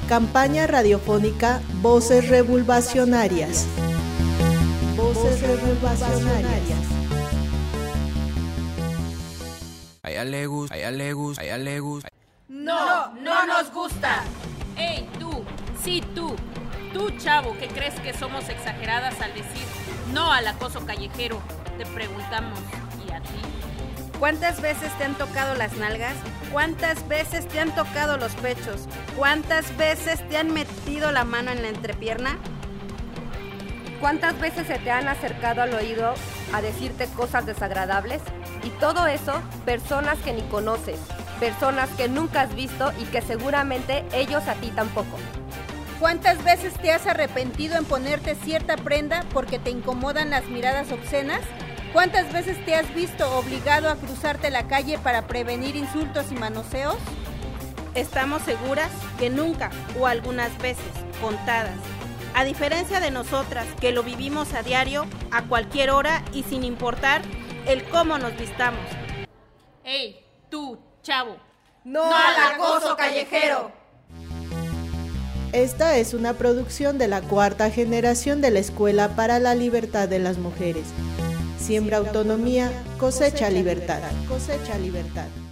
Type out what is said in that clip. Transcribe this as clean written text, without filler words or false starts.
Campaña radiofónica Voces Revulvacionarias. Voces Revulvacionarias. A ella le gusta, a ella le gusta, a ella le gusta. No, no nos gusta. ¡Ey, tú! Sí, tú. Tú, chavo, que crees que somos exageradas al decir no al acoso callejero. Te preguntamos, ¿y a ti? ¿Cuántas veces te han tocado las nalgas? ¿Cuántas veces te han tocado los pechos? ¿Cuántas veces te han metido la mano en la entrepierna? ¿Cuántas veces se te han acercado al oído a decirte cosas desagradables? Y todo eso, personas que ni conoces, personas que nunca has visto y que seguramente ellos a ti tampoco. ¿Cuántas veces te has arrepentido en ponerte cierta prenda porque te incomodan las miradas obscenas? ¿Cuántas veces te has visto obligado a cruzarte la calle para prevenir insultos y manoseos? Estamos seguras que nunca, o algunas veces, contadas. A diferencia de nosotras, que lo vivimos a diario, a cualquier hora y sin importar el cómo nos vistamos. ¡Ey, tú, chavo! ¡No al acoso callejero! Esta es una producción de la 4ª generación de la Escuela para la Libertad de las Mujeres. Siembra autonomía, cosecha libertad. Cosecha libertad.